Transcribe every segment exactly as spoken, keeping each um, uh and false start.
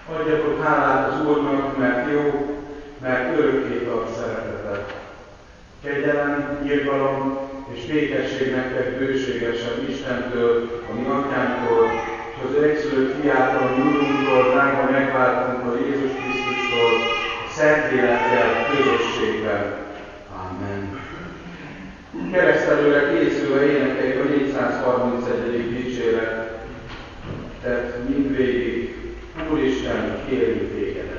Adjatok hálát az Úrnak, mert jó, mert örökké tart szereteted. Kegyelem, irgalom és békesség nektek bőségesen Istentől, a mi atyánktól, és az ő egyszülött fiától, a mi Úrunktól, drága megváltunktól, Jézus Krisztustól, a Szentlélekkel közösségben. Amen. Keresztelőre készülve énekeljük a négyszázharmincegyedik dicséret. Tehát mindvégig, Úristen, kérjük tégedet.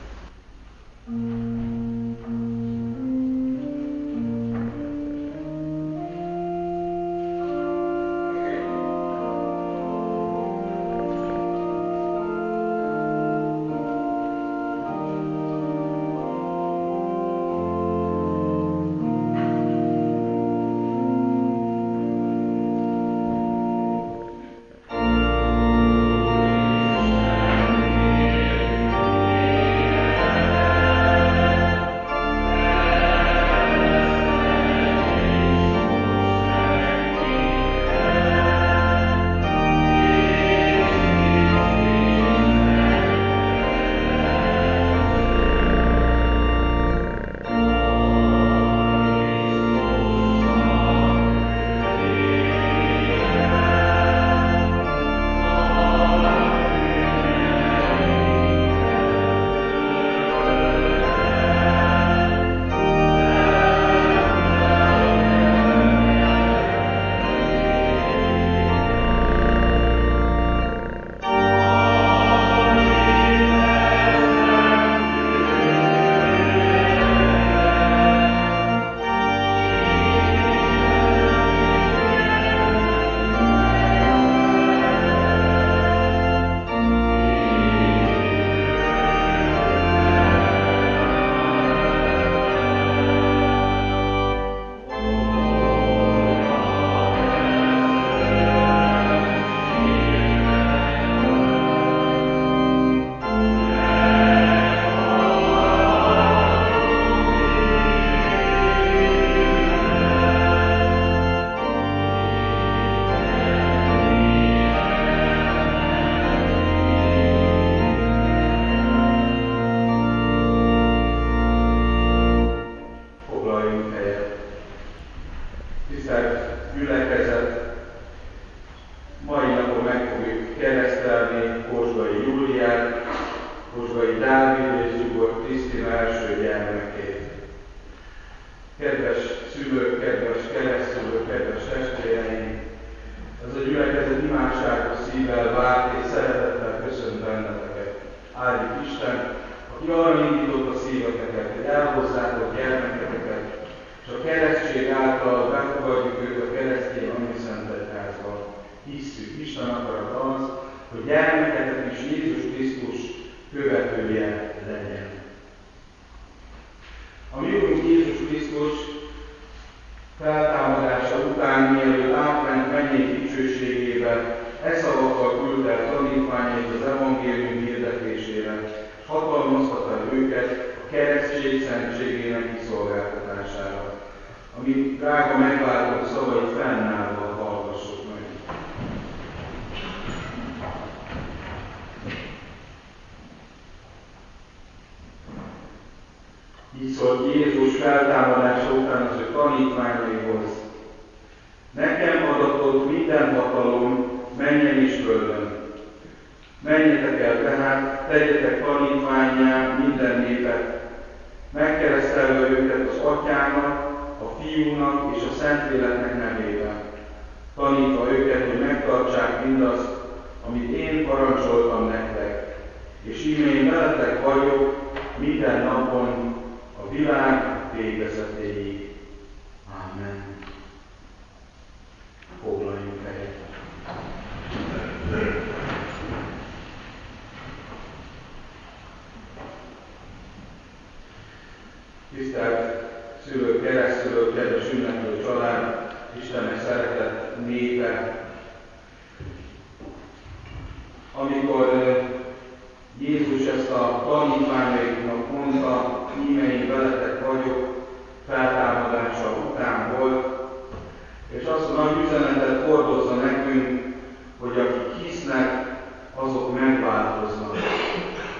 Így szólt Jézus feltámadása után az ő tanítványaihoz. Nekem adatott minden hatalom mennyen és földön. Menjetek el tehát, tegyetek tanítvánnyá minden népet, megkeresztelve őket az Atyának, a Fiúnak és a Szentléleknek nevében, tanítva őket, hogy megtartsák mindazt, amit én parancsoltam nektek, és íme én veletek vagyok minden napon a világ végezetéig. Amen. Foglaljunk helyet. Tisztelt szülők, keresztülők, kedves ünneplő család, Istennek szeretett népe! Amikor Jézus ezt a tanítványaiknak mondta, íme én veletek vagyok, feltámadása után volt, és azt a nagy üzenetet hordozza nekünk, hogy akik hisznek, azok megváltoznak.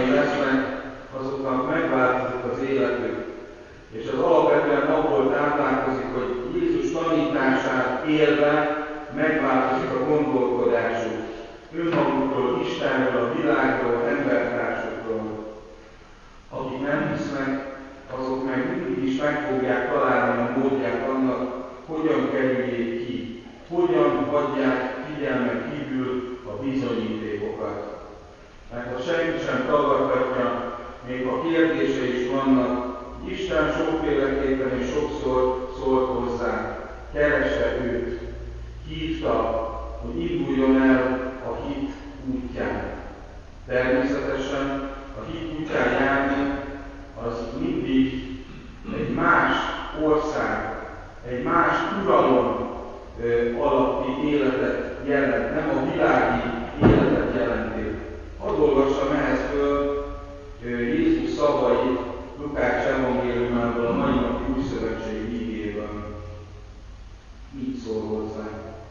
tanítványai lesznek, azoknak megváltozik az életük. És az alapvetően abból táplálkozik, hogy Jézus tanítását élve megváltozik a gondolkodásuk. Önmagukról, Istenről, a világról, embertársukról. Akik nem hisznek, azok meg mindig is meg fogják találni a módját annak, hogyan kerüljék ki, hogyan hagyják figyelmen kívül a bizonyítékokat. Mert ha senki sem tagadhatja, még a kérdése is vannak, Isten sokféleképpen és sokszor szólt hozzá, keresse őt, hívta, hogy induljon el a hit útján. Természetesen a hit útján járni az mindig egy más ország, egy más uralom alatti életet jelent, nem a világi életet jelenti. Hadd olvassam ehhez föl Jézus szavait Lukács evangéliumából, a mai napi újszövetségi igében. Így szól hozzá.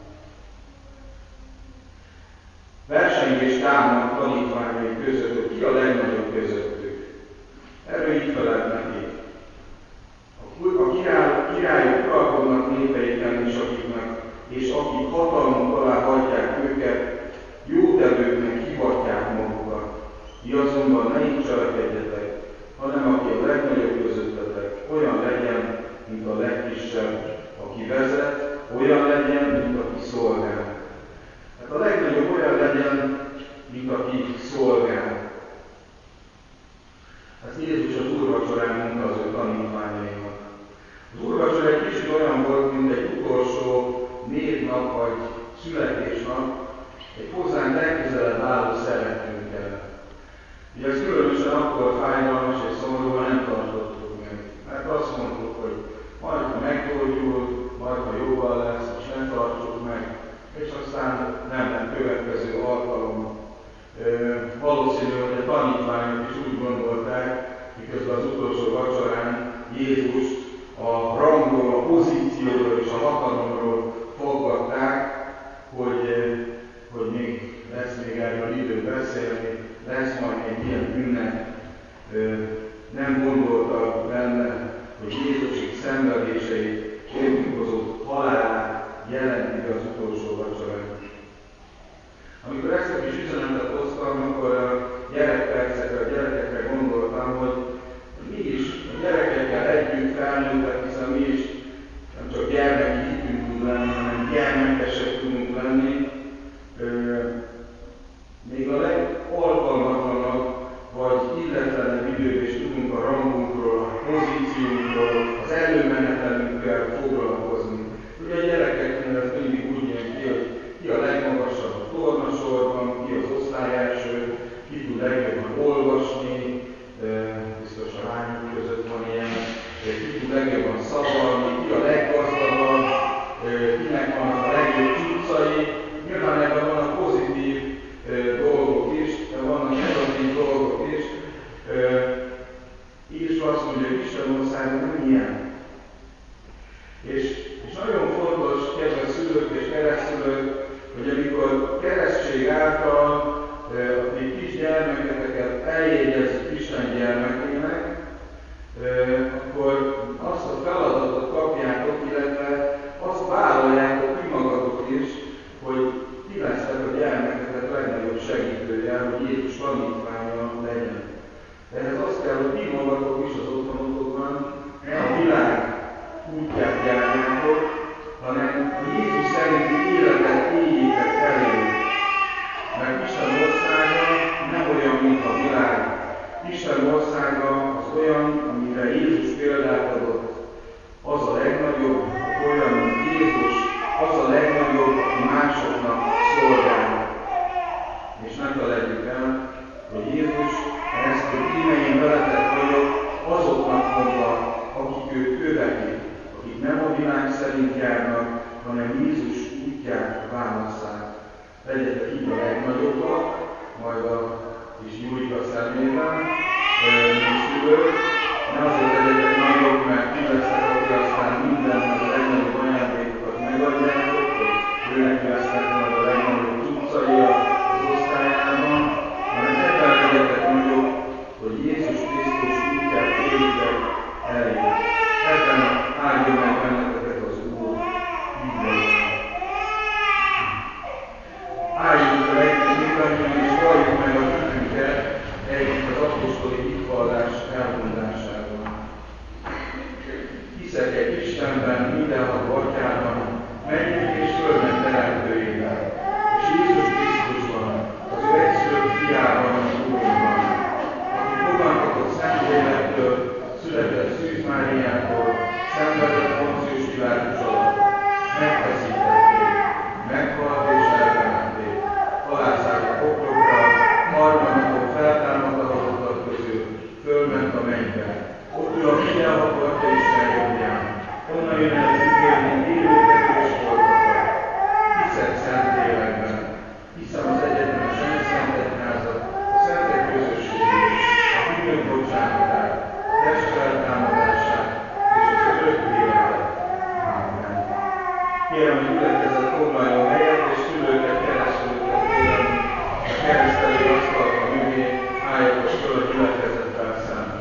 Versengés támad tanítványai között, hogy ki a legnagyobb közöttük. Erről így felelt neki. A királyok, királyok uralkodnak népeiken is, akiknek, és akik hatalmuk alá hagyják őket, jótevőknek hivatják magukat. Ti azonban ne így cselekedjetek, hanem aki a legnagyobb közöttetek, olyan legyen, mint a legkisebb, aki vezet, olyan legyen, mint aki szolgál. Hát a legnagyobb olyan legyen, mint aki szolgál. Ezt Jézus az úrvacsorán mondta az ő tanítványainak. Az úrvacsora egy kicsit olyan volt, mint egy utolsó névnap vagy születésnap, egy hozzánk legközelebb álló szeretőnkkel. Ugye ez különösen akkor fájdalmas és szomorú, ha nem tartottuk meg. Mert azt mondtuk, hogy majd ha meggyógyul, majd ha jóval lesz, és nem tartsuk meg, és aztán nem lett következő alkalom. E, valószínű, hogy a tanítványok is úgy gondolták, miközben az utolsó vacsorán Jézust a rangról, a pozícióról és a hatalomról foggatták, hogy, hogy még lesz még erről idő beszélni, lesz majd egy ilyen ünnep. Nem gondoltak benne, hogy Jézus szenvedéseit és értünk halálát jelenti az utolsó vacsorán. Amikor ezt a kis üzenetet hoztam, akkor a gyerekpercekre, a gyerekekre gondoltam, hogy mi is a gyerekekkel együtt felnőttek, hiszen mi is nem csak gyermeki hitünk tud lenni, hanem gyermekesek tudunk lenni. Még a legalkalmatlanabb vagy illetlenebb időben is tudunk a rangunkról, a pozíciónkról, az előmenetelünkkel foglalkozni. Ugye a gyerekeknél ez mindig úgy jön ki, hogy ki a legmagasabb a tornasorban, ki az osztály első, ki tud legjobban olvasni, biztos a lányok között van ilyen, ki tud legjobban szavalni, ki a leggazdagabb, kinek van a legjobb cuccai. Nyilván ebben vannak pozitív dolgok is, de vannak negatív dolgok is. Jézus azt mondja, hogy Isten országa nem ilyen. És, és nagyon fontos, kedves szülők és keresztszülők, hogy amikor keresztség által a kis gyermeketeket eljegyezzük Isten gyermekének, akkor azt a feladatot kapjátok, illetve azt vállaljátok ki magatok is, hogy ti lesztek a gyermeketek legnagyobb segítője, hogy Jézus tanítványa legyen. De ehhez az kell, hogy ti magatok is az otthonotokban ne a világ útját járjátok, hanem a Jézus szerinti életet éljétek elő. Mert Isten országa nem olyan, mint a világ. Isten országa az olyan, amire Jézus példát adott. Az a legnagyobb, aki olyan, mint Jézus, az a legnagyobb, aki másoknak szolgál. És ne felejtjük el, hogy Jézus ezt, hogy imeim veletek vagyok, azoknak mondta, akik őt követik, akik nem a világ szerint járnak, hanem mindenható Atyában, mennyek és földnek teremtőjében, és Jézus Krisztusban, az ő egyszülött fiában, az Úrunkban, aki fogantatott Szentlélektől, született Szűz Máriától, szenvedett Poncius Pilátus alatt, megfeszítették, meghalt és eltemették, alászállt a poklokra, harmadnapon feltámadt a halottak közül, fölment a mennybe. Ott ül a mindenható Atya Isten jobbján, onnan jön el ítélni élőket és holtakat. Hiszek Szentlélekben, hiszem az egyetemes Szent Egyházat, a szentek közösségét, a bűnök bocsánatát, a test feltámadását és az örök életet. Amen. Kérem, hogy gyülekezet foglaljon helyet, és szülőket, keresztülőket kérem, a keresztelő asztalka mögé álljatok föl a gyülekezettel szemben.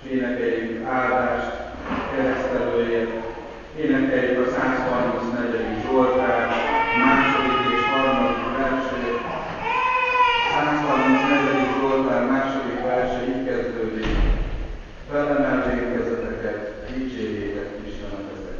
és énekeljük áldást, keresztelőjét, énekeljük a száz harmincnegyedik Zsoltár második és harmadik versét. száz harmincnegyedik Zsoltár második verse így kezdődik: felemelvén kezeteket, dicsérjétek Isteneteket.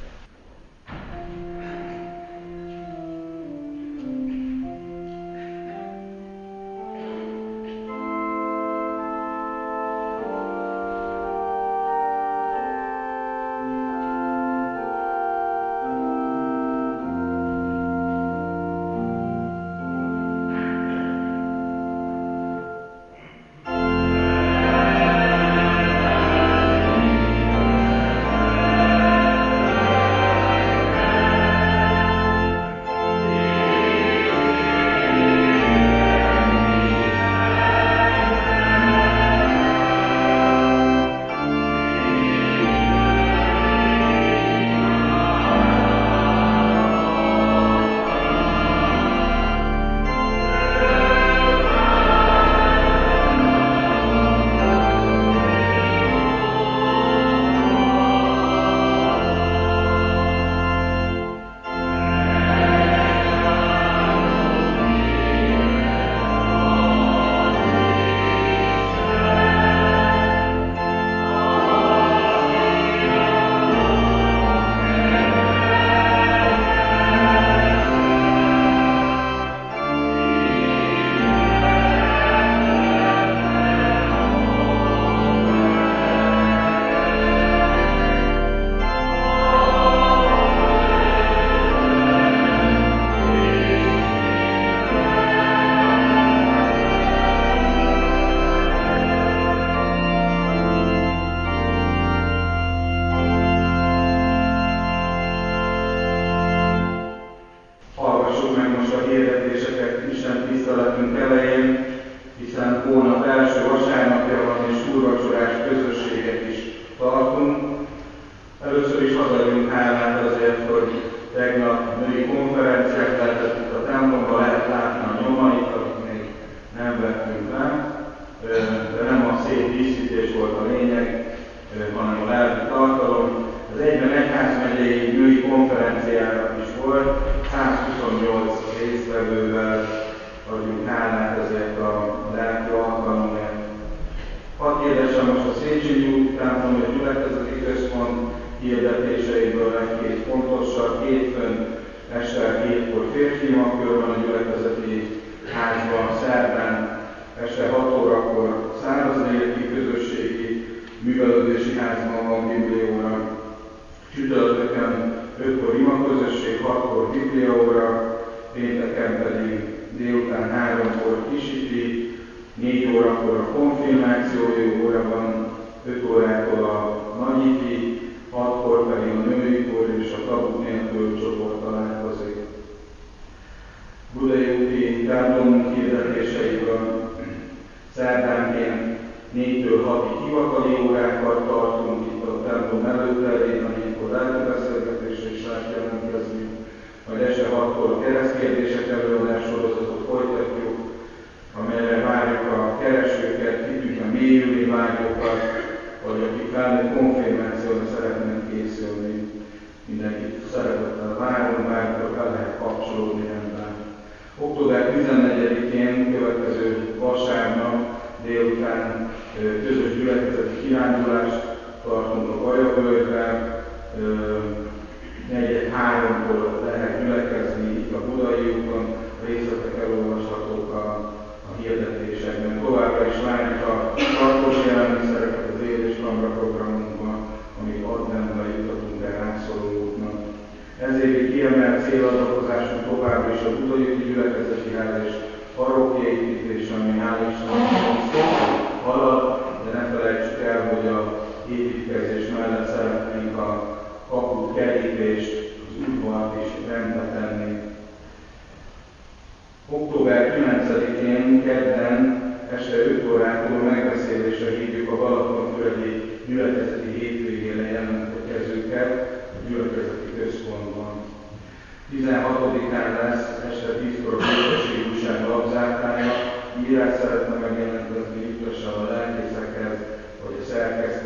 tizenhatodikán lesz este tízkor a Békesség újság lapzárkája, írás szeretne megjelentetni, juttassa a lelkészekhez, vagy a szerkesztő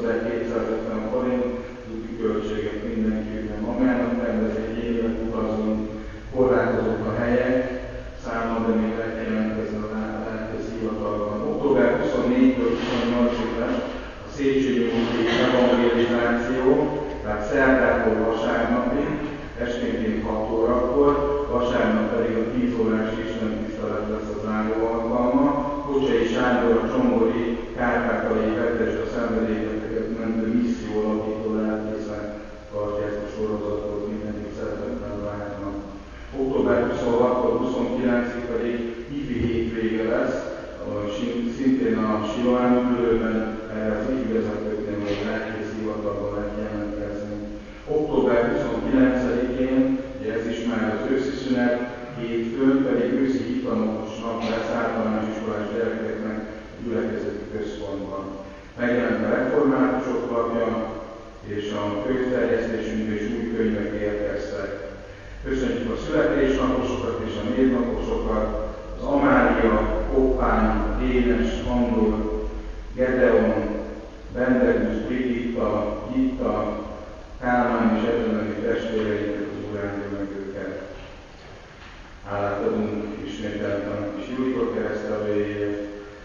ezerkétszázötven forint, az úti költséget mindenképpen magának rendez, egy évet utazunk, korlátozott a helyek, száma, de még el kell jelentkezni a lelkész hivatalban. október huszonnégytől huszonnyolcig lesz a Széchenyi úti evangelizáció, tehát szerdától vasárnapig, esténként hat órakor, vasárnap pedig a tíz órás istentisztelet lesz a záró alkalma. Kocsai Sándor, a Csongori Kárpátaljai Bethesda szenvedélyeket mentő misszió alapító lelkészen tartja ezt a sorozatot, mindenki szeretettel várnak. október huszonhattól huszonkilencig pedig ifi hétvége lesz, szintén a Siloám üdülőben, erre az ifi vezetőknél vagy lelkész hivatalban lehet jelentkezni. október huszonkilencedikén, ugye ez is már az őszi szünet, hétfőn pedig őszi hitanokos nap lesz általános iskolás gyerekeknek a gyülekezeti központban. Megjelent a reformátusok lapja, és a könyvterjesztésünkbe is új könyvek érkeztek. Köszönjük a születésnaposokat és a névnaposokat, az Amália, Koppány, Dénes, Andor, Gedeon, Bendegusz, Brigitta, Gitta, Kálmán és Edremeni testvéreinknek az Úr áldja meg őket. Hálát adunk ismételten a kis Jújkor keresztelőjéért,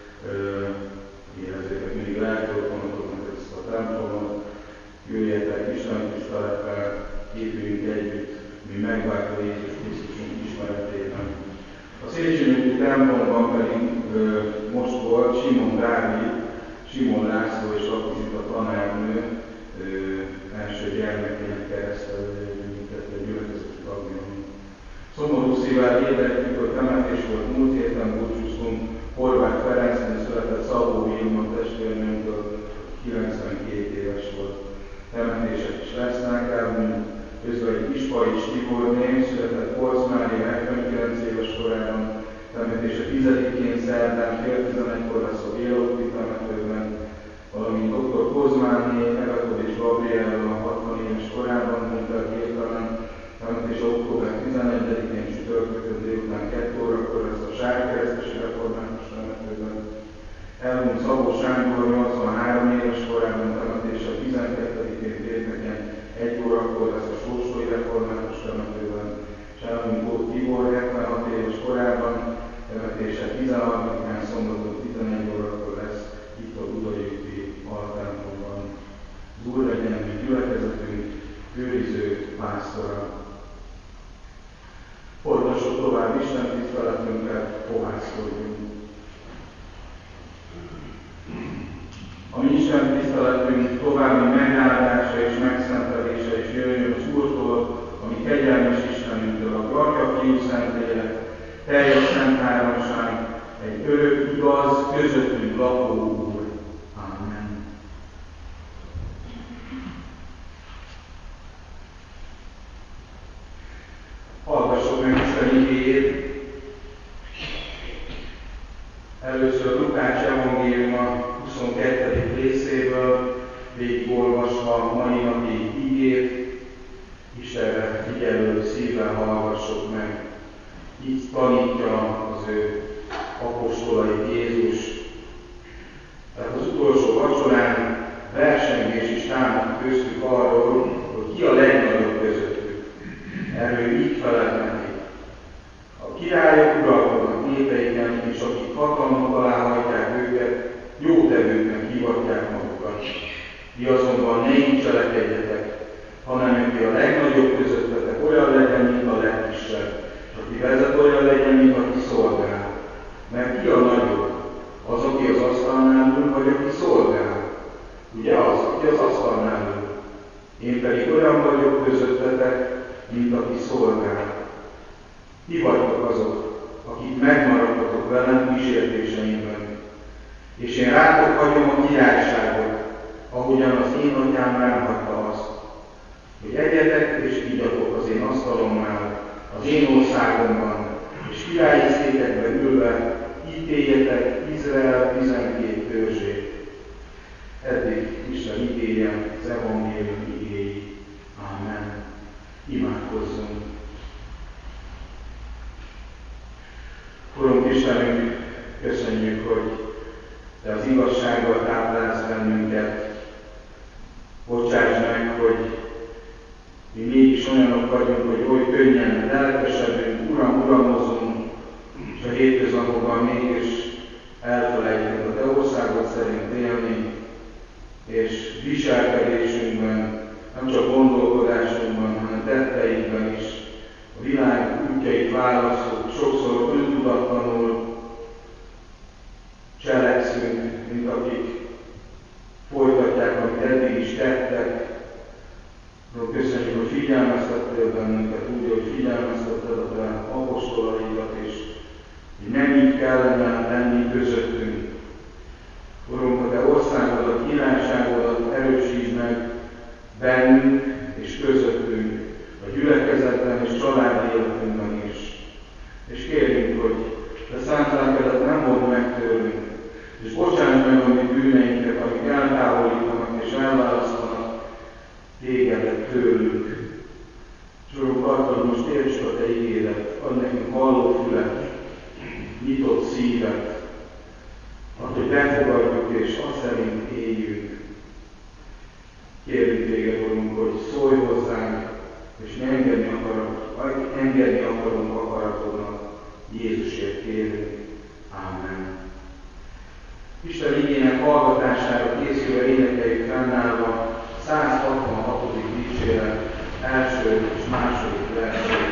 érezzétek mindig lelkiotthonotoknak ezt a templomot, jöjjetek Isten tisztelettel, épüljünk együtt, mi megváltó Jézus Krisztusunk ismeretében. A Széchenyi úti templomban pedig ö, most volt Simon Dávid, Simon László és Akvizita tanárnő ö, első gyermekének keresztelője, minket a gyülekezeti tagjai. Szomorú szívvel hirdetjük, hogy temetés volt múlt héten, búcsúztunk Horváth Ferencnél született Szabó Vilma testvérnőmtől, kilencvenkét éves volt. Temetések is lesznek, elmúlt közben Ispaics Tiborné született Polc Mária hetvenkilenc éves korában, temetése tizedikén szerdán fél tizenegykor lesz a Vélóti temetőben, valamint doktor Kozmánné, Evetod és Gabriella hatvan éves korában múlt el hirtelen, temetése október tizenegyedikén csütörtökön délután kettő órakor lesz a Sárkeresztesi református temetőben. Elmúlt Szabó Sándor nyolcvanhárom éves korában, temetése tizenkettedikén pénteken egy órakor lesz a Sóstói református temetőben, és elmúlt Tóth Tibor hetvenhat éves korában, temetése tizenharmadikán szombaton tizenegy órakor lesz itt a Budai úti altemplomban. Az Úr legyen mi gyülekezetünk őriző pásztora. Folytassuk tovább Isten tiszteletünket, fohászkodjunk. A mi Isten tiszteletünk további megáldása és megszentelése is jöjjön az Úrtól, ami kegyelmes Istenünktől, a Atya, Fiú, Szentlélek, teljes szent háromság, egy örök, igaz, közöttünk lakó Úr. Amen. Hallgassuk meg Isten igéjét. Először Lukács evangéliuma huszonkettedik részéből, végigolvasva a mai napi igét, Istenre figyelő szívvel hallgassuk meg. Így tanítja az ő apostolait Jézus. Tehát az utolsó vacsorán versengés is támadt köztük arról, hogy ki a legnagyobb közöttük. Erről így felelt neki. A királyok uralkodnak népeiken, és akik hatalmak alá hajtják őket, jótevőknek hivatják magukat. Ti azonban ne így cselekedjetek, hanem aki a legnagyobb közöttetek olyan legyen, mint a legkisebb, és aki vezet olyan legyen, mint aki szolgál. Mert ki a nagyobb? Az, aki az asztalnál ül, vagy aki szolgál? Ugye az, aki az asztalnál ül. Én pedig olyan vagyok közöttetek, mint aki szolgál. Ti vagytok azok, akik megmaradtatok velem kísértéseimben. És én rátok hagyom a királyságot, ahogyan az én atyám rám hagyta azt, hogy egyetek és igyatok az én asztalomnál, az én országomban, és királyi székekbe ülve ítéljetek Izrael tizenkét törzsét. Eddig Isten igéje, az evangélium igéi. Amen. Imádkozzunk. Urunk Istenünk, köszönjük, hogy Te az igazsággal táplálsz bennünket, és viselkedésünkben, nem csak gondolkodásunkban, hanem tetteinkben is a világ útjait választjuk, sokszor öntudatlanul cselekszünk, mint akik folytatják, amit eddig is tettek. Köszönjük, hogy figyelmeztettél bennünket úgy, hogy figyelmeztetted a te apostolaidat is, hogy nem így kellene lenni közöttünk. Urunk, a te országodat, királyságodat erősítsd meg bennünk és közöttünk, a gyülekezetben és családi életünkben is. És kérjünk, hogy te szent lelkedet nem mondd meg tőlünk, és bocsáss meg a mi bűneinket, amik eltávolítanak és elválasztanak tégedet tőlünk. És Urunk, add, hogy most értsd a te igédet, add nekünk halló fület, nyitott szívet, add, hogy befogadjuk és azt szerint éljünk. Kérünk téged, Urunk, hogy szólj hozzánk, és mi engedni akarunk, engedni akarunk akaratodnak. Jézusért kérünk. Amen. Isten igének hallgatására készülve énekeljük fennállva száz hatvanhatodik dicséret első és második versét.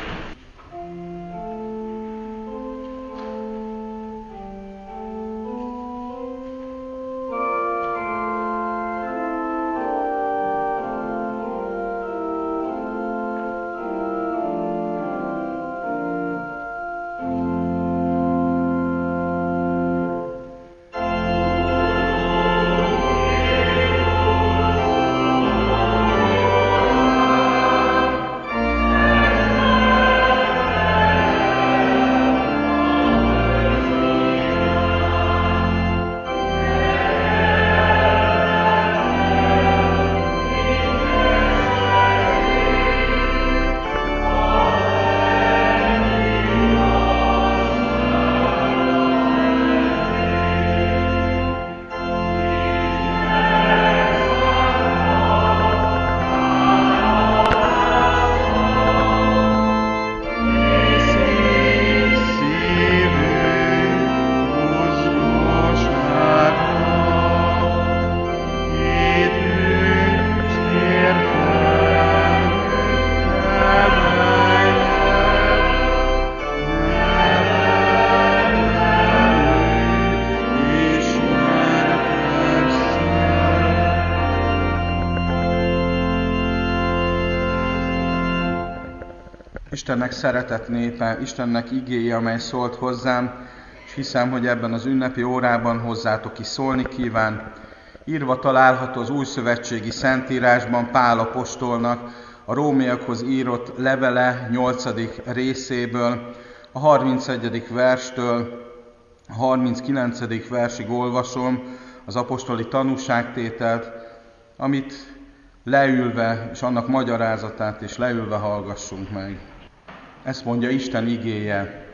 Istennek szeretett népe, Istennek igéje, amely szólt hozzám, és hiszem, hogy ebben az ünnepi órában hozzátok is szólni kíván. Írva található az Újszövetségi Szentírásban Pál apostolnak a rómaiakhoz írott levele nyolcadik részéből, a harmincegyedik verstől a harminckilencedik versig olvasom az apostoli tanúságtételt, amit leülve, és annak magyarázatát is leülve hallgassunk meg. Ezt mondja Isten igéje.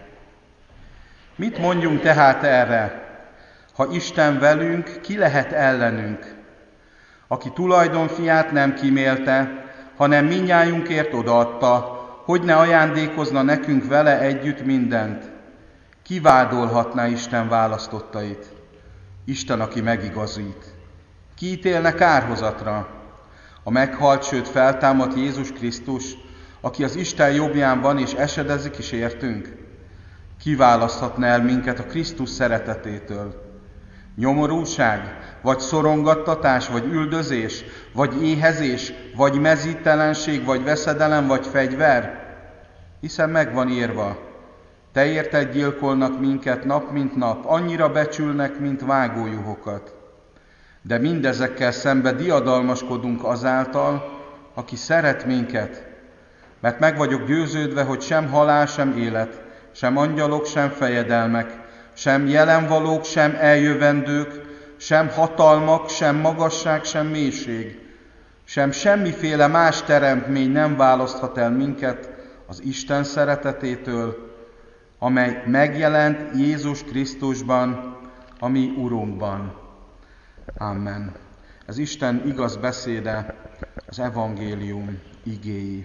Mit mondjunk tehát erre? Ha Isten velünk, ki lehet ellenünk? Aki tulajdonfiát nem kímélte, hanem mindnyájunkért odaadta, hogy ne ajándékozna nekünk vele együtt mindent. Ki vádolhatná Isten választottait? Isten, aki megigazít. Ki ítélne kárhozatra? A meghalt, sőt feltámadt Jézus Krisztus, aki az Isten jobbján van és esedezik is értünk? Ki választhatna el minket a Krisztus szeretetétől? Nyomorúság, vagy szorongattatás, vagy üldözés, vagy éhezés, vagy mezítelenség, vagy veszedelem, vagy fegyver? Hiszen meg van írva, te érted gyilkolnak minket nap mint nap, annyira becsülnek, mint vágójuhokat. De mindezekkel szembe diadalmaskodunk azáltal, aki szeret minket, mert meg vagyok győződve, hogy sem halál, sem élet, sem angyalok, sem fejedelmek, sem jelenvalók, sem eljövendők, sem hatalmak, sem magasság, sem mélység, sem semmiféle más teremtmény nem választhat el minket az Isten szeretetétől, amely megjelent Jézus Krisztusban, a mi Urunkban. Amen. Ez Isten igaz beszéde, az evangélium igéi.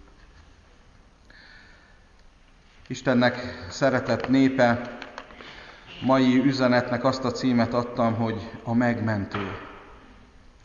Istennek szeretett népe, mai üzenetnek azt a címet adtam, hogy a megmentő.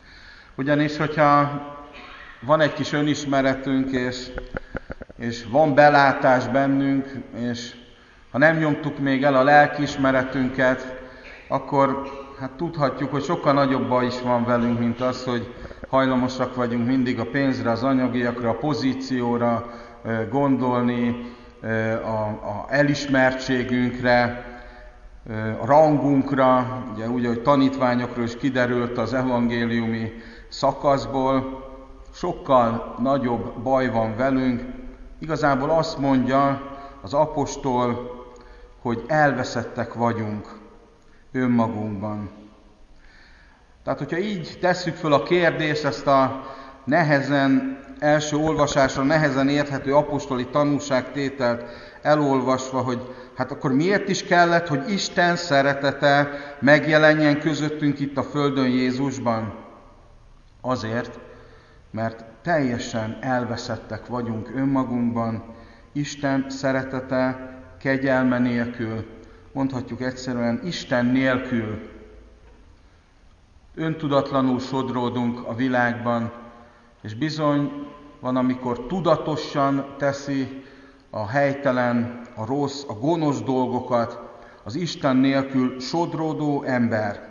Ugyanis, hogyha van egy kis önismeretünk, és, és van belátás bennünk, és ha nem nyomtuk még el a lelkiismeretünket, akkor hát tudhatjuk, hogy sokkal nagyobb baj is van velünk, mint az, hogy hajlamosak vagyunk mindig a pénzre, az anyagiakra, a pozícióra gondolni, a, a elismertségünkre, a rangunkra, ugye úgy, hogy tanítványokról is kiderült az evangéliumi szakaszból, sokkal nagyobb baj van velünk. Igazából azt mondja az apostol, hogy elveszettek vagyunk önmagunkban. Tehát, hogyha így tesszük föl a kérdést, ezt a nehezen, első olvasásra nehezen érthető apostoli tanúságtételt elolvasva, hogy hát akkor miért is kellett, hogy Isten szeretete megjelenjen közöttünk itt a földön Jézusban? Azért, mert teljesen elveszettek vagyunk önmagunkban, Isten szeretete, kegyelme nélkül, mondhatjuk egyszerűen Isten nélkül. Öntudatlanul sodródunk a világban, és bizony van, amikor tudatosan teszi a helytelen, a rossz, a gonosz dolgokat az Isten nélkül sodródó ember.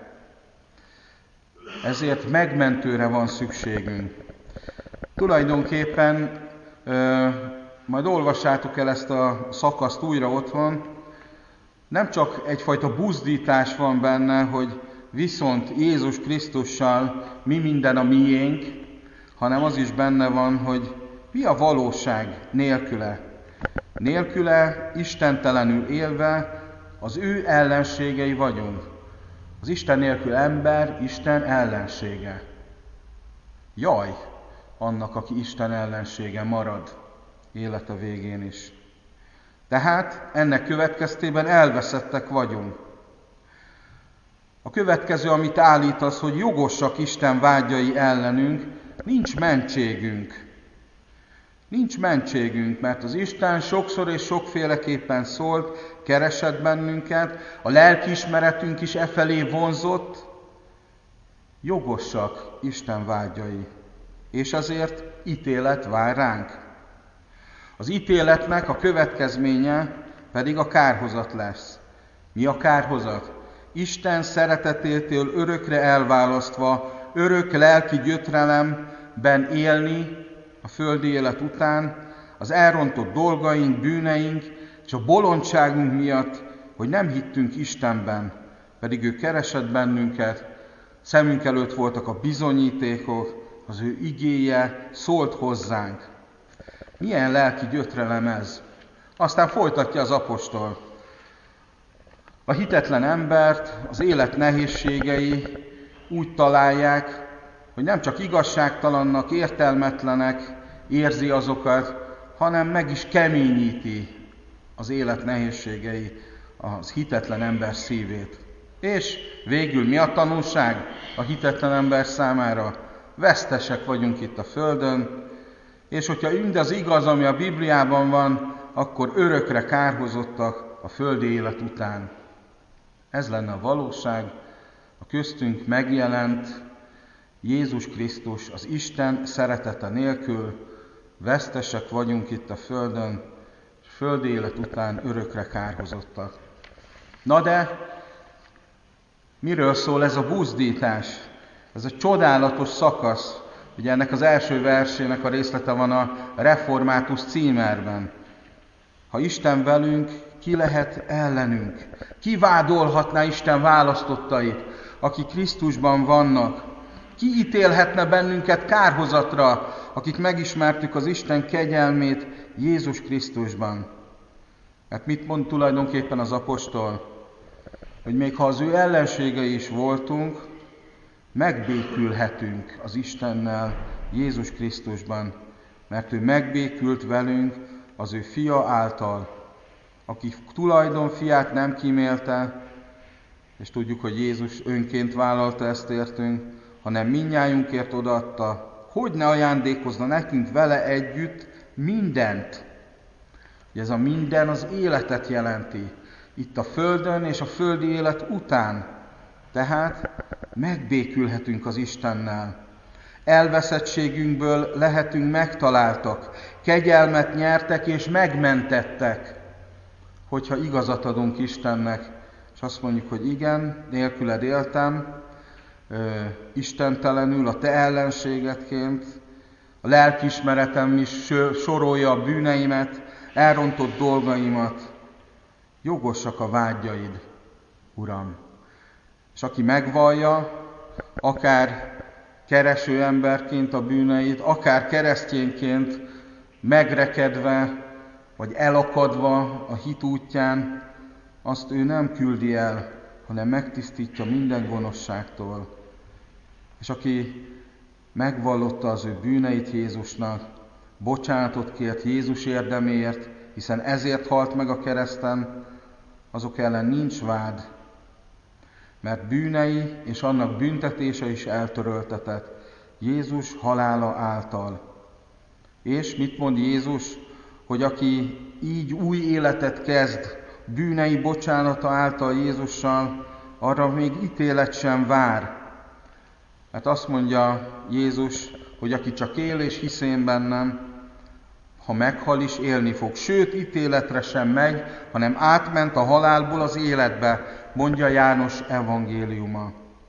Ezért megmentőre van szükségünk. Tulajdonképpen ö, majd olvassátok el ezt a szakaszt újra otthon, nem csak egyfajta buzdítás van benne, hogy viszont Jézus Krisztussal mi minden a miénk, hanem az is benne van, hogy mi a valóság nélküle. Nélküle, istentelenül élve az ő ellenségei vagyunk. Az Isten nélkül ember, Isten ellensége. Jaj annak, aki Isten ellensége marad élete végén is. Tehát ennek következtében elveszettek vagyunk. A következő, amit állít, az, hogy jogosak Isten vágyai ellenünk, nincs mentségünk. Nincs mentségünk, mert az Isten sokszor és sokféleképpen szólt, keresett bennünket, a lelkiismeretünk is e felé vonzott, jogosak Isten vágyai, és azért ítélet vár ránk. Az ítéletnek a következménye pedig a kárhozat lesz. Mi a kárhozat? Isten szeretetétől örökre elválasztva, örök lelki gyötrelemben élni a földi élet után, az elrontott dolgaink, bűneink és a bolondságunk miatt, hogy nem hittünk Istenben, pedig ő keresett bennünket, szemünk előtt voltak a bizonyítékok, az ő igéje szólt hozzánk. Milyen lelki gyötrelem ez? Aztán folytatja az apostol. A hitetlen embert az élet nehézségei úgy találják, hogy nem csak igazságtalannak, értelmetlenek érzi azokat, hanem meg is keményíti az élet nehézségei az hitetlen ember szívét. És végül mi a tanulság a hitetlen ember számára? Vesztesek vagyunk itt a földön, és hogyha mindaz igaz, ami a Bibliában van, akkor örökre kárhozottak a földi élet után. Ez lenne a valóság, a köztünk megjelent Jézus Krisztus, az Isten szeretete nélkül vesztesek vagyunk itt a földön, és földi élet után örökre kárhozottak. Na de miről szól ez a buzdítás? Ez a csodálatos szakasz. Ugye ennek az első versének a részlete van a Református címerben. Ha Isten velünk, ki lehet ellenünk? Ki vádolhatná Isten választottait, akik Krisztusban vannak? Ki ítélhetne bennünket kárhozatra, akik megismertük az Isten kegyelmét Jézus Krisztusban? Hát mit mond tulajdonképpen az apostol? Hogy még ha az ő ellenségei is voltunk, megbékülhetünk az Istennel Jézus Krisztusban, mert ő megbékült velünk az ő fia által, aki tulajdon fiát nem kímélte, és tudjuk, hogy Jézus önként vállalta ezt értünk, hanem mindnyájunkért odaadta, hogy ne ajándékozna nekünk vele együtt mindent. Ez a minden az életet jelenti, itt a földön és a földi élet után. Tehát megbékülhetünk az Istennel. Elveszettségünkből lehetünk megtaláltak, kegyelmet nyertek és megmentettek, hogyha igazat adunk Istennek, és azt mondjuk, hogy igen, nélküled éltem, ö, istentelenül, a te ellenségedként, a lelkiismeretem is sorolja a bűneimet, elrontott dolgaimat. Jogosak a vágyaid, Uram. És aki megvallja, akár kereső emberként a bűneit, akár keresztényként megrekedve, vagy elakadva a hit útján, azt ő nem küldi el, hanem megtisztítja minden gonoszságtól. És aki megvallotta az ő bűneit Jézusnak, bocsánatot kért Jézus érdeméért, hiszen ezért halt meg a kereszten, azok ellen nincs vád, mert bűnei és annak büntetése is eltöröltetett Jézus halála által. És mit mond Jézus? Hogy aki így új életet kezd, bűnei bocsánata által Jézussal, arra még ítélet sem vár. Hát azt mondja Jézus, hogy aki csak él és hisz én bennem, ha meghal is, élni fog. Sőt, ítéletre sem megy, hanem átment a halálból az életbe, mondja János evangéliuma.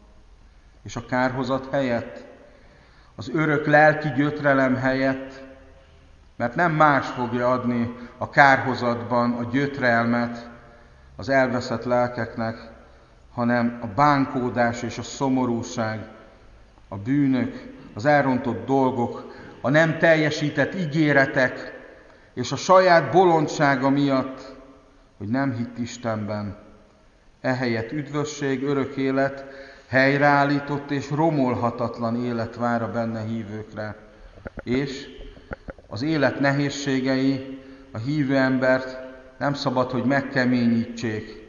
És a kárhozat helyett, az örök lelki gyötrelem helyett, mert nem más fogja adni a kárhozatban a gyötrelmet az elveszett lelkeknek, hanem a bánkódás és a szomorúság, a bűnök, az elrontott dolgok, a nem teljesített ígéretek, és a saját bolondsága miatt, hogy nem hitt Istenben. Ehelyett üdvösség, örök élet, helyreállított és romolhatatlan élet vár a benne hívőkre. És az élet nehézségei a hívő embert nem szabad, hogy megkeményítsék.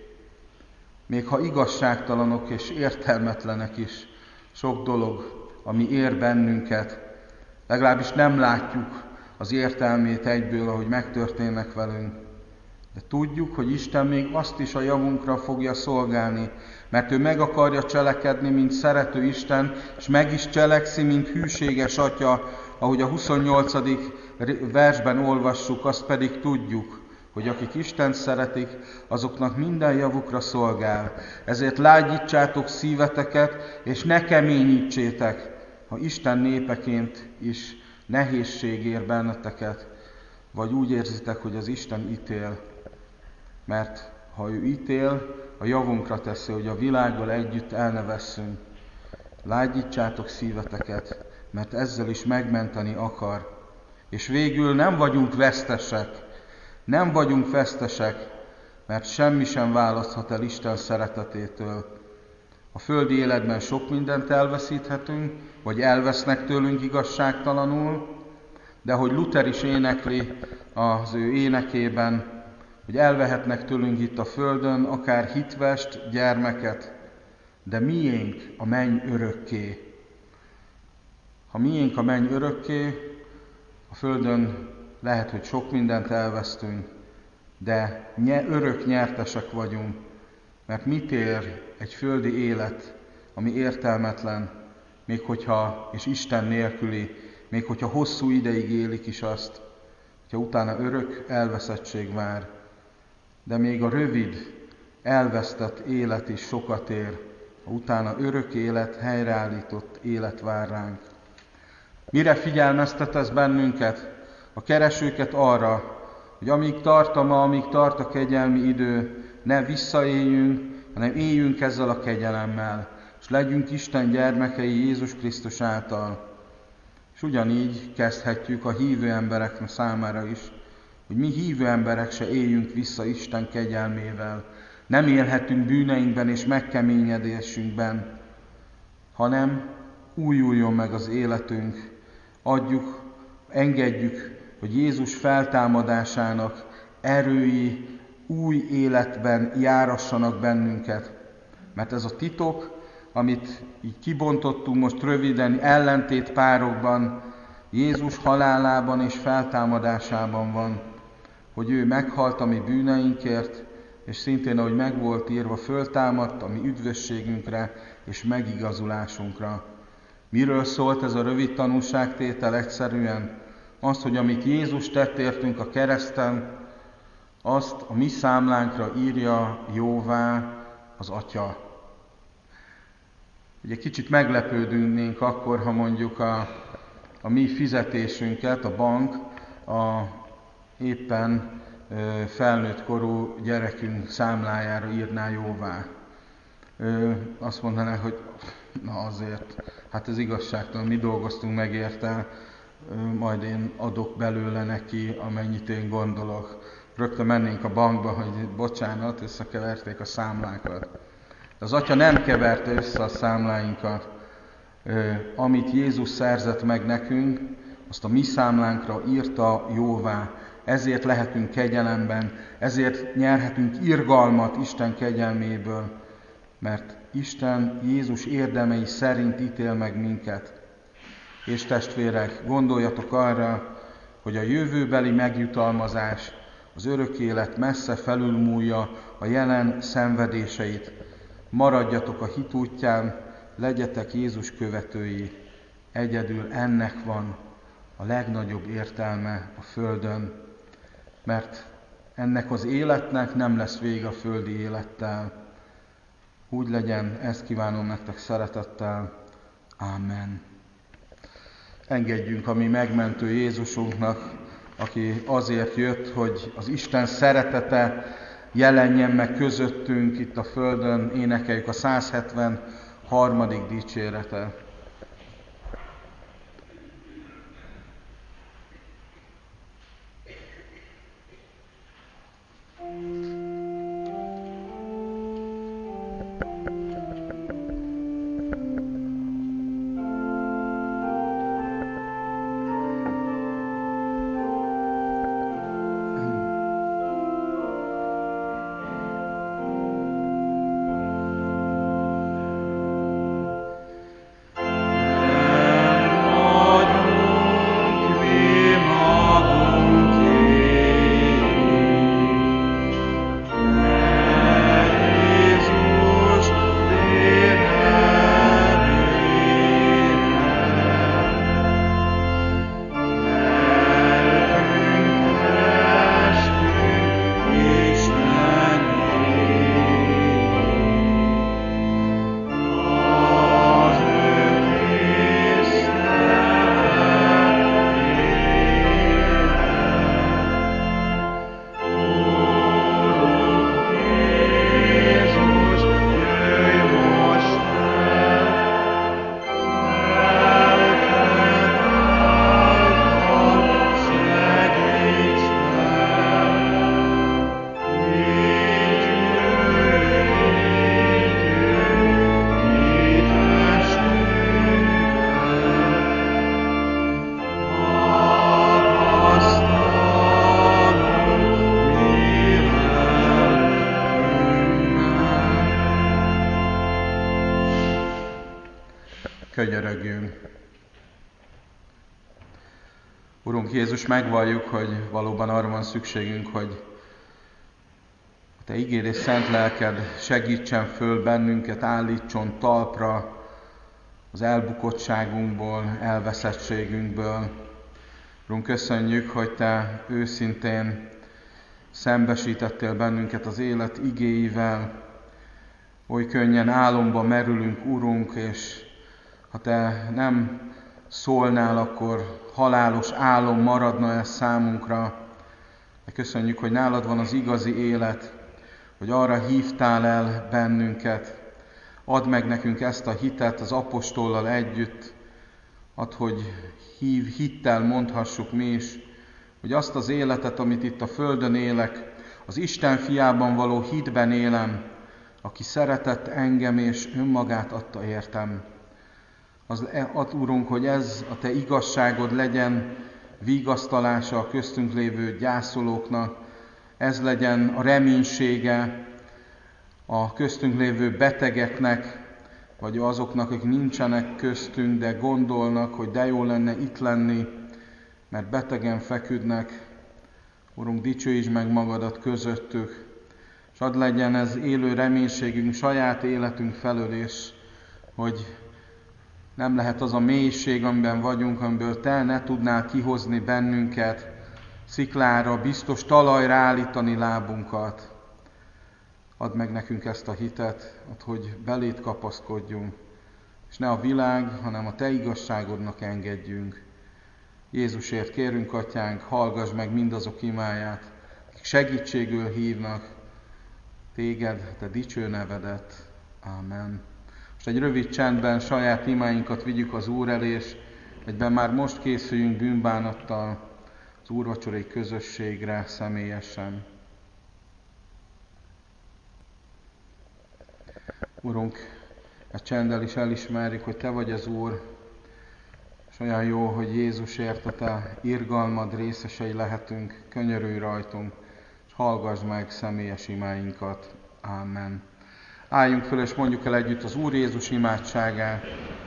Még ha igazságtalanok és értelmetlenek is sok dolog, ami ér bennünket, legalábbis nem látjuk az értelmét egyből, ahogy megtörténnek velünk. De tudjuk, hogy Isten még azt is a javunkra fogja szolgálni, mert ő meg akarja cselekedni, mint szerető Isten, és meg is cselekszi, mint hűséges Atya, ahogy a huszonnyolcadik versben olvassuk, azt pedig tudjuk, hogy akik Istent szeretik, azoknak minden javukra szolgál. Ezért lágyítsátok szíveteket, és ne keményítsétek, ha Isten népeként is nehézség ér benneteket, vagy úgy érzitek, hogy az Isten ítél. Mert ha ő ítél, a javunkra teszi, hogy a világgal együtt el ne vesszünk. Lágyítsátok szíveteket, mert ezzel is megmenteni akar. És végül nem vagyunk vesztesek, nem vagyunk vesztesek, mert semmi sem választhat el Isten szeretetétől. A földi életben sok mindent elveszíthetünk, vagy elvesznek tőlünk igazságtalanul, de hogy Luther is énekli az ő énekében, hogy elvehetnek tőlünk itt a földön akár hitvest, gyermeket, de miénk a menny örökké. Ha miénk a menny örökké, a földön lehet, hogy sok mindent elvesztünk, de örök nyertesek vagyunk, mert mit ér egy földi élet, ami értelmetlen, még hogyha, és Isten nélküli, még hogyha hosszú ideig élik is azt, hogyha utána örök elveszettség vár. De még a rövid, elvesztett élet is sokat ér, ha utána örök élet, helyreállított élet vár ránk. Mire figyelmeztet ez bennünket? A keresőket arra, hogy amíg tart a ma, amíg tart a kegyelmi idő, ne visszaéljünk, hanem éljünk ezzel a kegyelemmel, és legyünk Isten gyermekei Jézus Krisztus által. És ugyanígy kezdhetjük a hívő emberek számára is, hogy mi hívő emberek se éljünk vissza Isten kegyelmével. Nem élhetünk bűneinkben és megkeményedésünkben, hanem újuljon meg az életünk, adjuk, engedjük, hogy Jézus feltámadásának erői új életben járassanak bennünket. Mert ez a titok, amit így kibontottunk most röviden ellentétpárokban, Jézus halálában és feltámadásában van, hogy ő meghalt a mi bűneinkért, és szintén, ahogy meg volt írva, föltámadt a mi üdvösségünkre és megigazulásunkra. Miről szólt ez a rövid tanúságtétel? Egyszerűen azt, hogy amit Jézus tett értünk a kereszten, azt a mi számlánkra írja jóvá az Atya. Ugye kicsit meglepődnénk akkor, ha mondjuk a, a mi fizetésünket a bank a éppen ö, felnőtt korú gyerekünk számlájára írná jóvá. Ö, azt mondaná, hogy na azért, hát ez igazságtalan, mi dolgoztunk meg érte, ö, majd én adok belőle neki, amennyit én gondolok. Rögtön mennénk a bankba, hogy bocsánat, összekeverték a számlákat. De az Atya nem keverte össze a számláinkat. Amit Jézus szerzett meg nekünk, azt a mi számlánkra írta jóvá. Ezért lehetünk kegyelemben, ezért nyerhetünk irgalmat Isten kegyelméből, mert Isten Jézus érdemei szerint ítél meg minket. És testvérek, gondoljatok arra, hogy a jövőbeli megjutalmazás, az örök élet messze felülmúlja a jelen szenvedéseit. Maradjatok a hit útján, legyetek Jézus követői. Egyedül ennek van a legnagyobb értelme a földön, mert ennek az életnek nem lesz vége a földi élettel. Úgy legyen, ezt kívánom nektek szeretettel. Ámen. Engedjünk a mi megmentő Jézusunknak, aki azért jött, hogy az Isten szeretete jelenjen meg közöttünk itt a földön, énekeljük a száz hetvenharmadik dicséretet. Könyörögjünk. Urunk Jézus, megvalljuk, hogy valóban arra van szükségünk, hogy a Te igéd és szent lelked segítsen föl bennünket, állítson talpra az elbukottságunkból, elveszettségünkből. Urunk, köszönjük, hogy Te őszintén szembesítettél bennünket az élet igéivel. Oly könnyen álomba merülünk, Urunk, és ha Te nem szólnál, akkor halálos álom maradna ez számunkra. De köszönjük, hogy nálad van az igazi élet, hogy arra hívtál el bennünket. Add meg nekünk ezt a hitet az apostollal együtt, add, hogy hív, hittel mondhassuk mi is, hogy azt az életet, amit itt a földön élek, az Isten fiában való hitben élem, aki szeretett engem és önmagát adta értem. Az ad, Urunk, hogy ez a Te igazságod legyen vigasztalása a köztünk lévő gyászolóknak, ez legyen a reménysége a köztünk lévő betegeknek, vagy azoknak, akik nincsenek köztünk, de gondolnak, hogy de jó lenne itt lenni, mert betegen feküdnek. Urunk, dicsőítsd meg magadat közöttük, és add legyen ez élő reménységünk saját életünk felől is, hogy Nem lehet az a mélység, amiben vagyunk, amiből Te ne tudnál kihozni bennünket, sziklára, biztos talajra állítani lábunkat. Add meg nekünk ezt a hitet, hogy beléd kapaszkodjunk, és ne a világ, hanem a Te igazságodnak engedjünk. Jézusért kérünk, Atyánk, hallgass meg mindazok imáját, akik segítségül hívnak Téged, Te dicső nevedet. Ámen. Most egy rövid csendben saját imáinkat vigyük az Úr elé, és egyben már most készüljünk bűnbánattal az úrvacsorai közösségre személyesen. Urunk, a csenddel is elismerjük, hogy Te vagy az Úr, és olyan jó, hogy Jézusért a Te irgalmad részesei lehetünk, könyörülj rajtunk, és hallgass meg személyes imáinkat. Ámen. Álljunk föl, és mondjuk el együtt az Úr Jézus imádságát.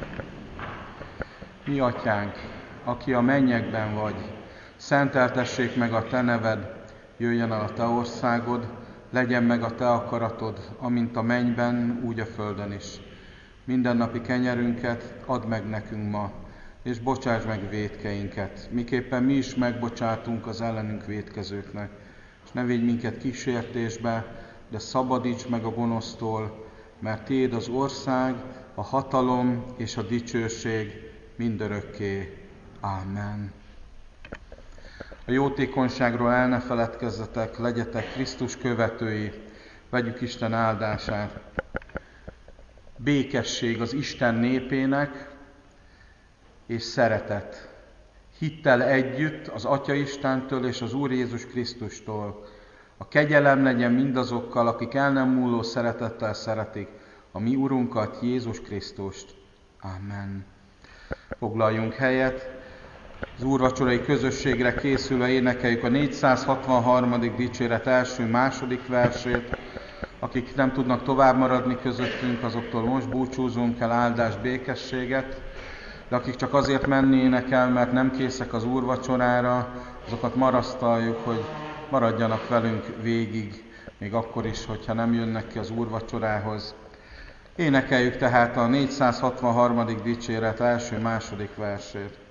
Mi Atyánk, aki a mennyekben vagy, szenteltessék meg a Te neved, jöjjön el a Te országod, legyen meg a Te akaratod, amint a mennyben, úgy a földön is. Mindennapi kenyerünket add meg nekünk ma, és bocsáss meg vétkeinket, miképpen mi is megbocsátunk az ellenünk vétkezőknek. És ne védj minket kísértésbe, de szabadíts meg a gonosztól, mert Tiéd az ország, a hatalom és a dicsőség mindörökké. Ámen. A jótékonyságról el ne feledkezzetek, legyetek Krisztus követői, vegyük Isten áldását. Békesség az Isten népének, és szeretet. Hittel együtt az Atya Istentől és az Úr Jézus Krisztustól. A kegyelem legyen mindazokkal, akik el nem múló szeretettel szeretik a mi Urunkat, Jézus Krisztust. Amen. Foglaljunk helyet. Az úrvacsorai közösségre készülve énekeljük a négyszázhatvanharmadik dicséret első-második versét. Akik nem tudnak tovább maradni közöttünk, azoktól most búcsúzunk el, áldást, békességet. De akik csak azért mennének el, mert nem készek az úrvacsorára, azokat marasztaljuk, hogy maradjanak velünk végig, még akkor is, hogyha nem jönnek ki az úrvacsorához. Énekeljük tehát a négyszázhatvanharmadik dicséret első-második versét.